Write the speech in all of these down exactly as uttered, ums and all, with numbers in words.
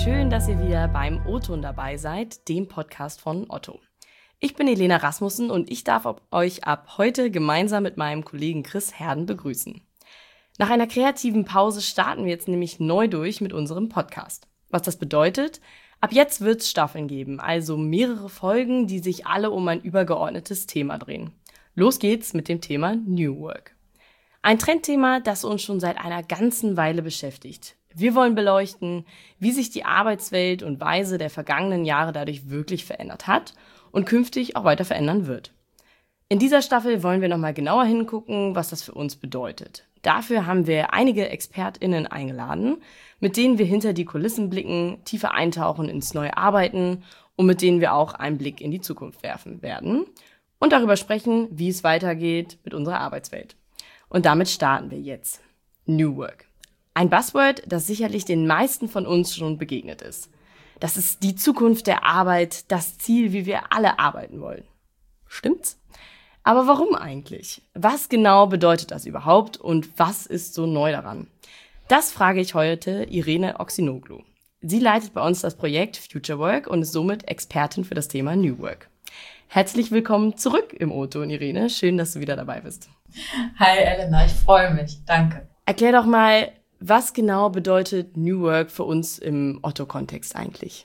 schön, dass ihr wieder beim O-Ton dabei seid, dem Podcast von Otto. Ich bin Elena Rasmussen und ich darf euch ab heute gemeinsam mit meinem Kollegen Chris Herden begrüßen. Nach einer kreativen Pause starten wir jetzt nämlich neu durch mit unserem Podcast. Was das bedeutet? Ab jetzt wird es Staffeln geben, also mehrere Folgen, die sich alle um ein übergeordnetes Thema drehen. Los geht's mit dem Thema New Work. Ein Trendthema, das uns schon seit einer ganzen Weile beschäftigt. Wir wollen beleuchten, wie sich die Arbeitswelt und Weise der vergangenen Jahre dadurch wirklich verändert hat und künftig auch weiter verändern wird. In dieser Staffel wollen wir nochmal genauer hingucken, was das für uns bedeutet. Dafür haben wir einige ExpertInnen eingeladen, mit denen wir hinter die Kulissen blicken, tiefer eintauchen ins neue Arbeiten und mit denen wir auch einen Blick in die Zukunft werfen werden und darüber sprechen, wie es weitergeht mit unserer Arbeitswelt. Und damit starten wir jetzt. New Work. Ein Buzzword, das sicherlich den meisten von uns schon begegnet ist. Das ist die Zukunft der Arbeit, das Ziel, wie wir alle arbeiten wollen. Stimmt's? Aber warum eigentlich? Was genau bedeutet das überhaupt und was ist so neu daran? Das frage ich heute Irene Oxinoglu. Sie leitet bei uns das Projekt Future Work und ist somit Expertin für das Thema New Work. Herzlich willkommen zurück im O-Ton, Irene. Schön, dass du wieder dabei bist. Hi Elena, ich freue mich. Danke. Erklär doch mal, was genau bedeutet New Work für uns im Otto-Kontext eigentlich?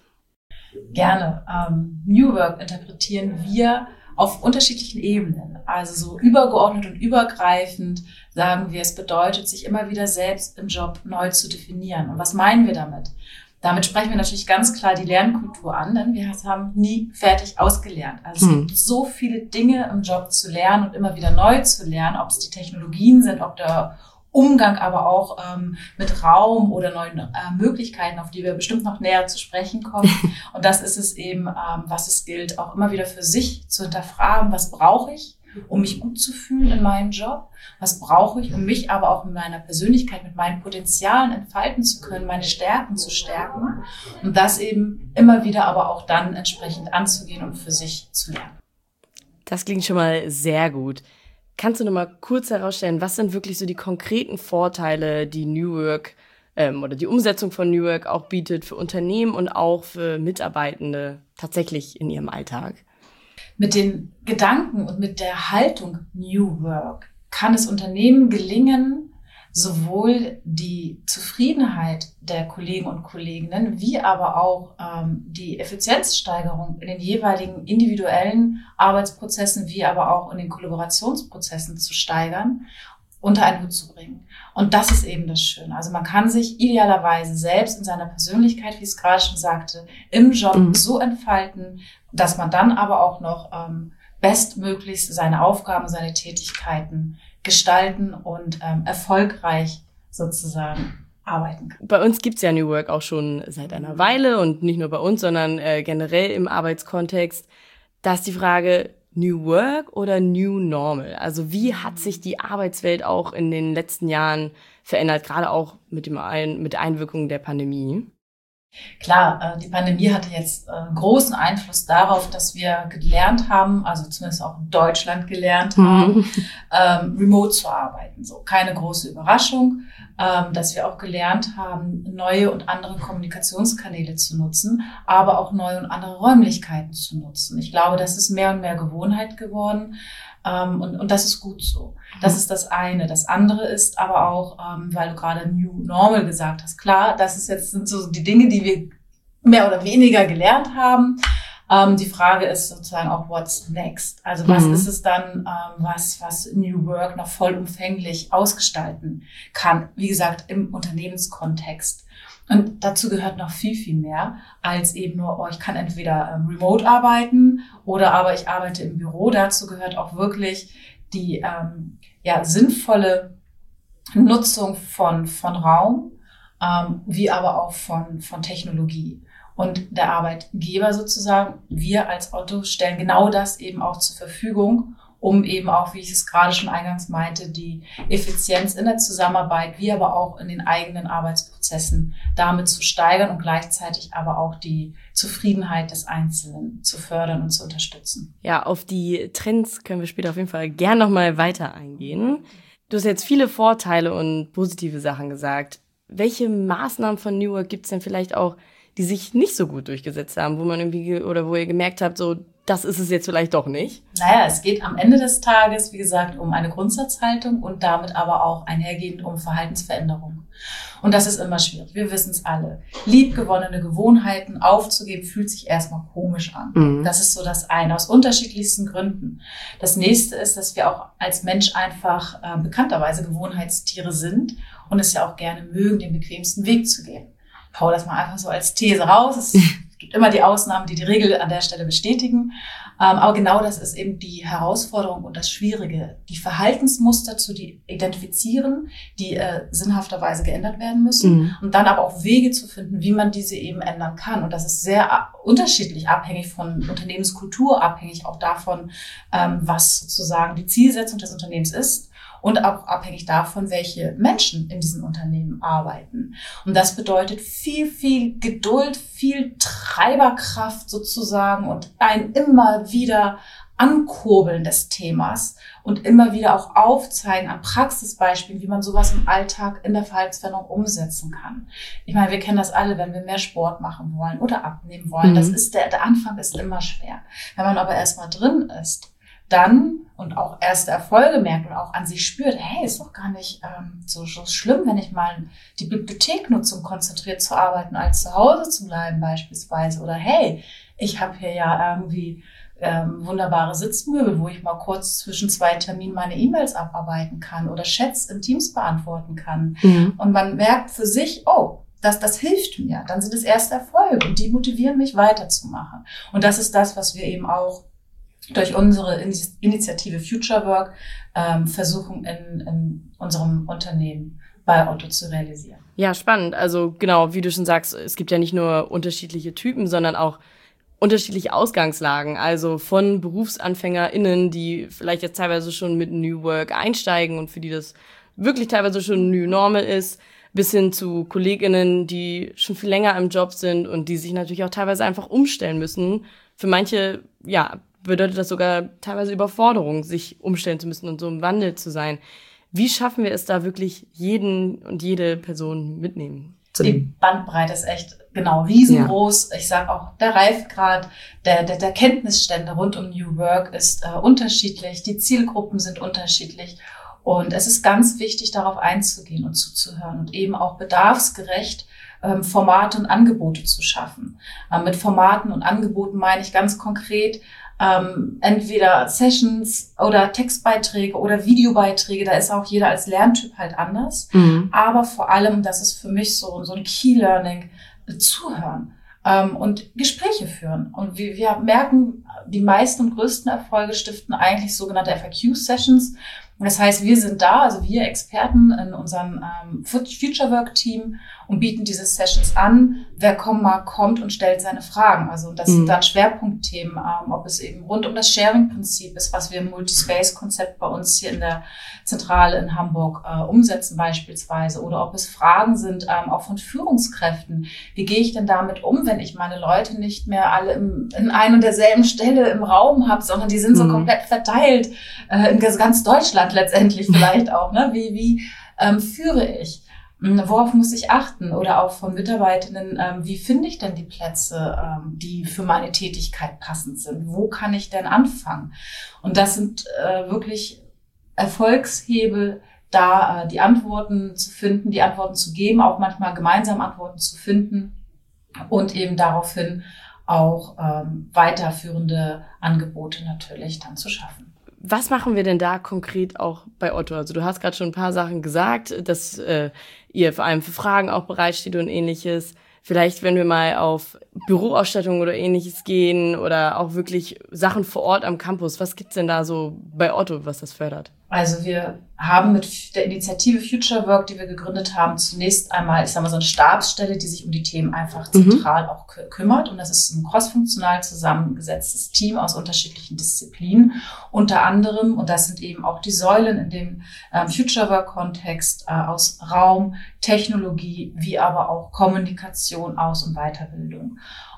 Gerne. Ähm, New Work interpretieren wir auf unterschiedlichen Ebenen. Also so übergeordnet und übergreifend sagen wir, es bedeutet, sich immer wieder selbst im Job neu zu definieren. Und was meinen wir damit? Damit sprechen wir natürlich ganz klar die Lernkultur an, denn wir haben nie fertig ausgelernt. Also Hm. es gibt so viele Dinge im Job zu lernen und immer wieder neu zu lernen, ob es die Technologien sind, ob der Umgang aber auch ähm, mit Raum oder neuen äh, Möglichkeiten, auf die wir bestimmt noch näher zu sprechen kommen. Und das ist es eben, ähm, was es gilt, auch immer wieder für sich zu hinterfragen, was brauche ich, um mich gut zu fühlen in meinem Job? Was brauche ich, um mich aber auch in meiner Persönlichkeit mit meinen Potenzialen entfalten zu können, meine Stärken zu stärken? Und das eben immer wieder aber auch dann entsprechend anzugehen und für sich zu lernen. Das klingt schon mal sehr gut. Kannst du noch mal kurz herausstellen, was sind wirklich so die konkreten Vorteile, die New Work ähm, oder die Umsetzung von New Work auch bietet für Unternehmen und auch für Mitarbeitende tatsächlich in ihrem Alltag? Mit den Gedanken und mit der Haltung New Work kann es Unternehmen gelingen, sowohl die Zufriedenheit der Kollegen und Kolleginnen wie aber auch ähm, die Effizienzsteigerung in den jeweiligen individuellen Arbeitsprozessen wie aber auch in den Kollaborationsprozessen zu steigern, unter einen Hut zu bringen. Und das ist eben das Schöne. Also man kann sich idealerweise selbst in seiner Persönlichkeit, wie ich es gerade schon sagte, im Job mhm. so entfalten, dass man dann aber auch noch ähm, bestmöglichst seine Aufgaben, seine Tätigkeiten gestalten und ähm, erfolgreich sozusagen arbeiten kann. Bei uns gibt's ja New Work auch schon seit einer Weile und nicht nur bei uns, sondern äh, generell im Arbeitskontext. Da ist die Frage, New Work oder New Normal? Also wie hat sich die Arbeitswelt auch in den letzten Jahren verändert, gerade auch mit dem Ein- mit der Einwirkung der Pandemie? Klar, die Pandemie hatte jetzt einen großen Einfluss darauf, dass wir gelernt haben, also zumindest auch in Deutschland gelernt haben, mhm. ähm, remote zu arbeiten. So, keine große Überraschung, ähm, dass wir auch gelernt haben, neue und andere Kommunikationskanäle zu nutzen, aber auch neue und andere Räumlichkeiten zu nutzen. Ich glaube, das ist mehr und mehr Gewohnheit geworden. Um, und, und das ist gut so. Das ist das eine. Das andere ist aber auch, um, weil du gerade New Normal gesagt hast, klar, das ist jetzt, sind so die Dinge, die wir mehr oder weniger gelernt haben. Um, die Frage ist sozusagen auch, what's next? Also was mhm. ist es dann, um, was, was New Work noch vollumfänglich ausgestalten kann? Wie gesagt, im Unternehmenskontext. Und dazu gehört noch viel, viel mehr als eben nur, oh, ich kann entweder ähm, remote arbeiten oder aber ich arbeite im Büro. Dazu gehört auch wirklich die ähm, ja, sinnvolle Nutzung von, von Raum, ähm, wie aber auch von, von Technologie. Und der Arbeitgeber sozusagen, wir als Otto stellen genau das eben auch zur Verfügung, um eben auch, wie ich es gerade schon eingangs meinte, die Effizienz in der Zusammenarbeit, wie aber auch in den eigenen Arbeitsprozessen damit zu steigern und gleichzeitig aber auch die Zufriedenheit des Einzelnen zu fördern und zu unterstützen. Ja, auf die Trends können wir später auf jeden Fall gern nochmal weiter eingehen. Du hast jetzt viele Vorteile und positive Sachen gesagt. Welche Maßnahmen von New Work gibt es denn vielleicht auch, die sich nicht so gut durchgesetzt haben, wo man irgendwie oder wo ihr gemerkt habt, so, das ist es jetzt vielleicht doch nicht? Naja, es geht am Ende des Tages, wie gesagt, um eine Grundsatzhaltung und damit aber auch einhergehend um Verhaltensveränderung. Und das ist immer schwierig. Wir wissen es alle. Liebgewonnene Gewohnheiten aufzugeben, fühlt sich erstmal komisch an. Mhm. Das ist so das eine, aus unterschiedlichsten Gründen. Das nächste ist, dass wir auch als Mensch einfach äh, bekannterweise Gewohnheitstiere sind und es ja auch gerne mögen, den bequemsten Weg zu gehen. Ich hau das mal einfach so als These raus. Es gibt immer die Ausnahmen, die die Regel an der Stelle bestätigen. Ähm, aber genau das ist eben die Herausforderung und das Schwierige, die Verhaltensmuster zu die identifizieren, die äh, sinnhafterweise geändert werden müssen mhm. und dann aber auch Wege zu finden, wie man diese eben ändern kann. Und das ist sehr ab- unterschiedlich, abhängig von Unternehmenskultur, abhängig auch davon, ähm, was sozusagen die Zielsetzung des Unternehmens ist. Und auch abhängig davon, welche Menschen in diesen Unternehmen arbeiten. Und das bedeutet viel, viel Geduld, viel Treiberkraft sozusagen und ein immer wieder Ankurbeln des Themas und immer wieder auch Aufzeigen an Praxisbeispielen, wie man sowas im Alltag in der Verhaltensveränderung umsetzen kann. Ich meine, wir kennen das alle, wenn wir mehr Sport machen wollen oder abnehmen wollen. Mhm. Das ist der, der Anfang ist immer schwer. Wenn man aber erstmal drin ist, dann und auch erste Erfolge merkt und auch an sich spürt, hey, ist doch gar nicht ähm, so, so schlimm, wenn ich mal die Bibliothek nutze, um konzentriert zu arbeiten, als zu Hause zu bleiben beispielsweise. Oder hey, ich habe hier ja irgendwie ähm, wunderbare Sitzmöbel, wo ich mal kurz zwischen zwei Terminen meine E-Mails abarbeiten kann oder Chats in Teams beantworten kann. Mhm. Und man merkt für sich, oh, das, das hilft mir. Dann sind es erste Erfolge und die motivieren mich weiterzumachen. Und das ist das, was wir eben auch durch unsere Initiative Future Work ähm, versuchen in, in unserem Unternehmen bei Otto zu realisieren. Ja, spannend. Also genau, wie du schon sagst, es gibt ja nicht nur unterschiedliche Typen, sondern auch unterschiedliche Ausgangslagen. Also von BerufsanfängerInnen, die vielleicht jetzt teilweise schon mit New Work einsteigen und für die das wirklich teilweise schon New Normal ist, bis hin zu KollegInnen, die schon viel länger im Job sind und die sich natürlich auch teilweise einfach umstellen müssen. Für manche, ja, bedeutet das sogar teilweise Überforderung, sich umstellen zu müssen und so im Wandel zu sein. Wie schaffen wir es da wirklich, jeden und jede Person mitnehmen zu nehmen? Die Bandbreite ist echt, genau, riesengroß. Ja. Ich sage auch, der Reifegrad der, der, der Kenntnisstände rund um New Work ist äh, unterschiedlich. Die Zielgruppen sind unterschiedlich. Und es ist ganz wichtig, darauf einzugehen und zuzuhören und eben auch bedarfsgerecht ähm, Formate und Angebote zu schaffen. Ähm, mit Formaten und Angeboten meine ich ganz konkret, Ähm, entweder Sessions oder Textbeiträge oder Videobeiträge, da ist auch jeder als Lerntyp halt anders. Mhm. Aber vor allem, das ist für mich so, so ein Key-Learning, zuhören ähm, und Gespräche führen. Und wir, wir merken, die meisten und größten Erfolge stiften eigentlich sogenannte F A Q-Sessions. Das heißt, wir sind da, also wir Experten in unserem ähm, Future Work Team und bieten diese Sessions an. Wer kommen mag, kommt und stellt seine Fragen. Also das mhm. sind dann Schwerpunktthemen, ähm, ob es eben rund um das Sharing-Prinzip ist, was wir im Multispace-Konzept bei uns hier in der Zentrale in Hamburg äh, umsetzen beispielsweise, oder ob es Fragen sind, ähm, auch von Führungskräften. Wie gehe ich denn damit um, wenn ich meine Leute nicht mehr alle im, in ein und derselben Stelle im Raum habe, sondern die sind mhm. so komplett verteilt äh, in ganz Deutschland letztendlich vielleicht auch. Ne? Wie, wie ähm, führe ich? Worauf muss ich achten? Oder auch von Mitarbeitenden, ähm, wie finde ich denn die Plätze, ähm, die für meine Tätigkeit passend sind? Wo kann ich denn anfangen? Und das sind äh, wirklich Erfolgshebel, da äh, die Antworten zu finden, die Antworten zu geben, auch manchmal gemeinsam Antworten zu finden und eben daraufhin auch ähm, weiterführende Angebote natürlich dann zu schaffen. Was machen wir denn da konkret auch bei Otto? Also du hast gerade schon ein paar Sachen gesagt, dass äh, ihr vor allem für Fragen auch bereitsteht und ähnliches. Vielleicht, wenn wir mal auf Büroausstattung oder ähnliches gehen oder auch wirklich Sachen vor Ort am Campus. Was gibt's denn da so bei Otto, was das fördert? Also wir haben mit der Initiative Future Work, die wir gegründet haben, zunächst einmal, ich sag mal, so eine Stabsstelle, die sich um die Themen einfach zentral mhm. auch kü- kümmert. Und das ist ein crossfunktional zusammengesetztes Team aus unterschiedlichen Disziplinen. Unter anderem, und das sind eben auch die Säulen in dem ähm, Future Work-Kontext, äh, aus Raum, Technologie, wie aber auch Kommunikation, Aus- und Weiterbildung.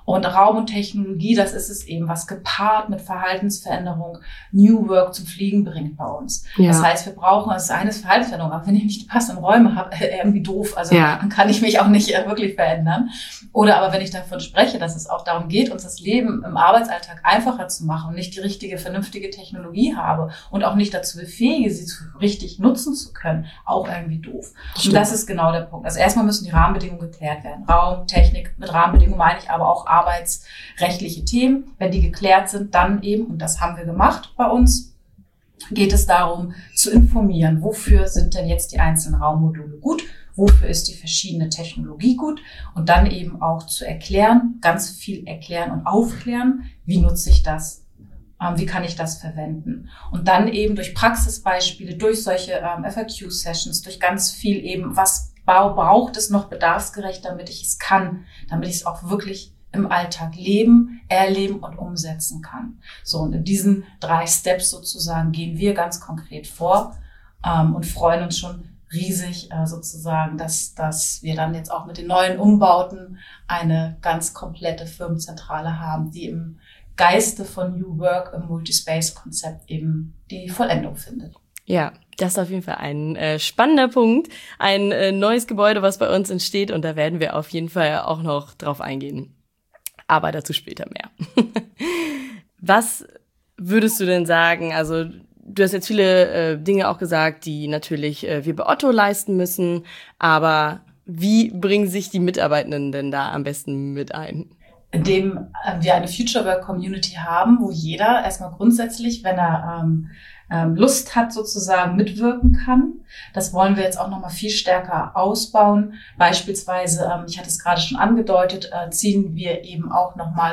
Und Raum und Technologie, das ist es eben, was gepaart mit Verhaltensveränderung New Work zum Fliegen bringt bei uns. Ja. Das heißt, wir brauchen, das eine ist Verhaltensveränderung, aber wenn ich nicht die passenden Räume habe, irgendwie doof, also ja. dann kann ich mich auch nicht wirklich verändern. Oder aber wenn ich davon spreche, dass es auch darum geht, uns das Leben im Arbeitsalltag einfacher zu machen und nicht die richtige, vernünftige Technologie habe und auch nicht dazu befähige, sie zu, richtig nutzen zu können, auch irgendwie doof. Stimmt. Und das ist genau der Punkt. Also erstmal müssen die Rahmenbedingungen geklärt werden. Raum, Technik, mit Rahmenbedingungen meine ich aber auch arbeitsrechtliche Themen. Wenn die geklärt sind, dann eben, und das haben wir gemacht bei uns, geht es darum zu informieren, wofür sind denn jetzt die einzelnen Raummodule gut, wofür ist die verschiedene Technologie gut und dann eben auch zu erklären, ganz viel erklären und aufklären, wie nutze ich das, ähm, wie kann ich das verwenden. Und dann eben durch Praxisbeispiele, durch solche ähm, F A Q-Sessions, durch ganz viel eben, was braucht es noch bedarfsgerecht, damit ich es kann, damit ich es auch wirklich im Alltag leben, erleben und umsetzen kann. So, und in diesen drei Steps sozusagen gehen wir ganz konkret vor ähm, und freuen uns schon riesig äh, sozusagen, dass, dass wir dann jetzt auch mit den neuen Umbauten eine ganz komplette Firmenzentrale haben, die im Geiste von New Work im Multispace-Konzept eben die Vollendung findet. Ja, das ist auf jeden Fall ein äh, spannender Punkt, ein äh, neues Gebäude, was bei uns entsteht und da werden wir auf jeden Fall auch noch drauf eingehen. Aber dazu später mehr. Was würdest du denn sagen, also du hast jetzt viele äh, Dinge auch gesagt, die natürlich äh, wir bei Otto leisten müssen, aber wie bringen sich die Mitarbeitenden denn da am besten mit ein? Indem äh, wir eine Future Work Community haben, wo jeder erstmal grundsätzlich, wenn er ähm, ähm, Lust hat, sozusagen mitwirken kann. Das wollen wir jetzt auch nochmal viel stärker ausbauen. Beispielsweise, ähm, ich hatte es gerade schon angedeutet, äh, ziehen wir eben auch nochmal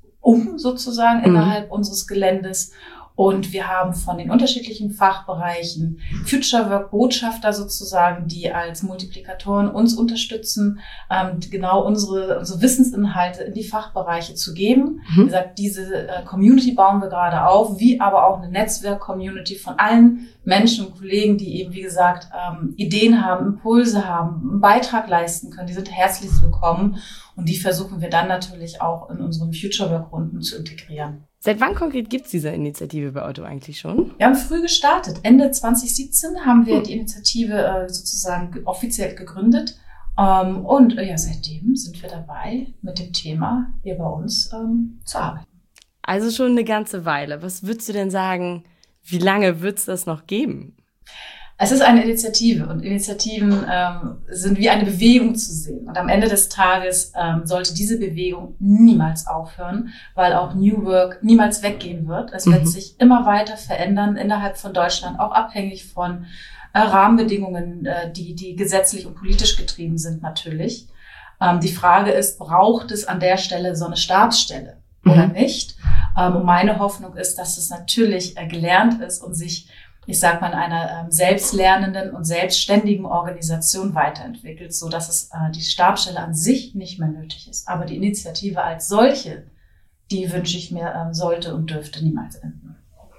um sozusagen mhm. innerhalb unseres Geländes. Und wir haben von den unterschiedlichen Fachbereichen Future Work Botschafter sozusagen, die als Multiplikatoren uns unterstützen, ähm, genau unsere, unsere Wissensinhalte in die Fachbereiche zu geben. Mhm. Wie gesagt, diese äh, Community bauen wir gerade auf, wie aber auch eine Netzwerk-Community von allen Menschen und Kollegen, die eben, wie gesagt, ähm, Ideen haben, Impulse haben, einen Beitrag leisten können. Die sind herzlich willkommen und die versuchen wir dann natürlich auch in unseren Future Work Runden zu integrieren. Seit wann konkret gibt's diese Initiative bei Otto eigentlich schon? Wir haben früh gestartet. Ende zwanzig siebzehn haben wir hm. die Initiative äh, sozusagen offiziell gegründet. Ähm, und äh, ja, seitdem sind wir dabei, mit dem Thema hier bei uns ähm, zu arbeiten. Also schon eine ganze Weile. Was würdest du denn sagen, wie lange wird's das noch geben? Es ist eine Initiative und Initiativen ähm, sind wie eine Bewegung zu sehen. Und am Ende des Tages ähm, sollte diese Bewegung niemals aufhören, weil auch New Work niemals weggehen wird. Es mhm. wird sich immer weiter verändern innerhalb von Deutschland, auch abhängig von äh, Rahmenbedingungen, äh, die, die gesetzlich und politisch getrieben sind natürlich. Ähm, die Frage ist, braucht es an der Stelle so eine Stabsstelle mhm. oder nicht? Ähm, und meine Hoffnung ist, dass es natürlich äh, gelernt ist und sich ich sag mal, in einer ähm, selbstlernenden und selbstständigen Organisation weiterentwickelt, so dass es äh, die Stabsstelle an sich nicht mehr nötig ist. Aber die Initiative als solche, die wünsche ich mir, ähm, sollte und dürfte niemals enden.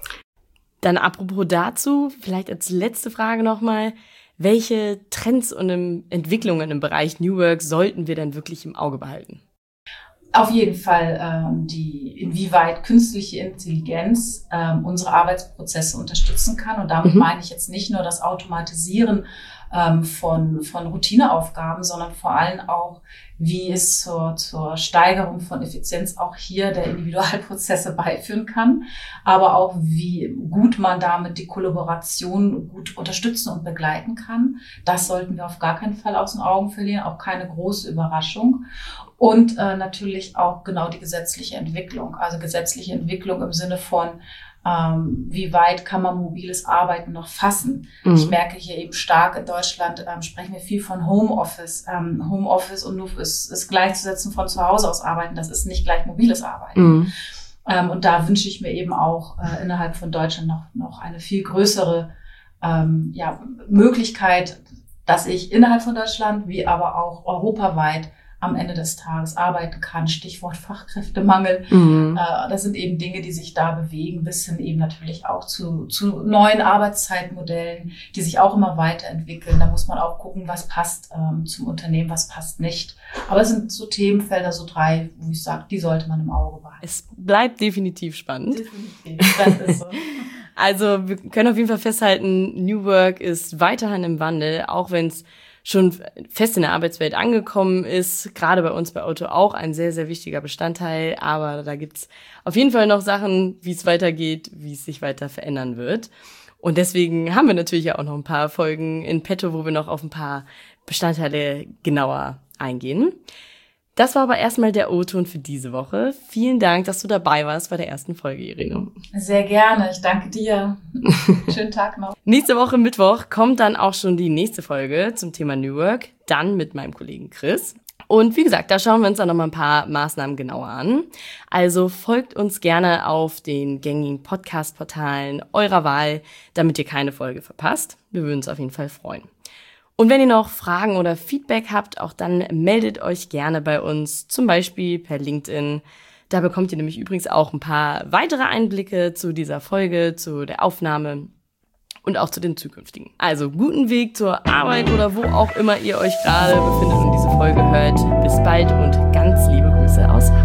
Dann apropos dazu, vielleicht als letzte Frage nochmal, welche Trends und Entwicklungen im Bereich New Work sollten wir denn wirklich im Auge behalten? Auf jeden Fall ähm, die, inwieweit künstliche Intelligenz ähm, unsere Arbeitsprozesse unterstützen kann. Und damit mhm. meine ich jetzt nicht nur das Automatisieren ähm, von, von Routineaufgaben, sondern vor allem auch, wie es zur, zur Steigerung von Effizienz auch hier der Individualprozesse beiführen kann, aber auch wie gut man damit die Kollaboration gut unterstützen und begleiten kann. Das sollten wir auf gar keinen Fall aus den Augen verlieren, auch keine große Überraschung. Und äh, natürlich auch genau die gesetzliche Entwicklung, also gesetzliche Entwicklung im Sinne von, ähm, wie weit kann man mobiles Arbeiten noch fassen. Mhm. Ich merke hier eben stark in Deutschland, ähm, sprechen wir viel von Homeoffice. Ähm, Homeoffice und nur ist, ist gleichzusetzen von zu Hause aus arbeiten, das ist nicht gleich mobiles Arbeiten. Mhm. Ähm, und da wünsche ich mir eben auch äh, innerhalb von Deutschland noch, noch eine viel größere ähm, ja, Möglichkeit, dass ich innerhalb von Deutschland wie aber auch europaweit am Ende des Tages arbeiten kann. Stichwort Fachkräftemangel. Mhm. Äh, das sind eben Dinge, die sich da bewegen, bis hin eben natürlich auch zu, zu neuen Arbeitszeitmodellen, die sich auch immer weiterentwickeln. Da muss man auch gucken, was passt ähm, zum Unternehmen, was passt nicht. Aber es sind so Themenfelder, so drei, wo ich sage, die sollte man im Auge behalten. Es bleibt definitiv spannend. Definitiv, das ist so. Also wir können auf jeden Fall festhalten, New Work ist weiterhin im Wandel, auch wenn es schon fest in der Arbeitswelt angekommen ist, gerade bei uns bei Otto auch ein sehr, sehr wichtiger Bestandteil. Aber da gibt's auf jeden Fall noch Sachen, wie es weitergeht, wie es sich weiter verändern wird. Und deswegen haben wir natürlich auch noch ein paar Folgen in petto, wo wir noch auf ein paar Bestandteile genauer eingehen. Das war aber erstmal der O-Ton für diese Woche. Vielen Dank, dass du dabei warst bei der ersten Folge, Irene. Sehr gerne. Ich danke dir. Schönen Tag noch. Nächste Woche Mittwoch kommt dann auch schon die nächste Folge zum Thema New Work. Dann mit meinem Kollegen Chris. Und wie gesagt, da schauen wir uns dann noch mal ein paar Maßnahmen genauer an. Also folgt uns gerne auf den gängigen Podcast-Portalen eurer Wahl, damit ihr keine Folge verpasst. Wir würden uns auf jeden Fall freuen. Und wenn ihr noch Fragen oder Feedback habt, auch dann meldet euch gerne bei uns, zum Beispiel per LinkedIn. Da bekommt ihr nämlich übrigens auch ein paar weitere Einblicke zu dieser Folge, zu der Aufnahme und auch zu den zukünftigen. Also guten Weg zur Arbeit oder wo auch immer ihr euch gerade befindet und diese Folge hört. Bis bald und ganz liebe Grüße aus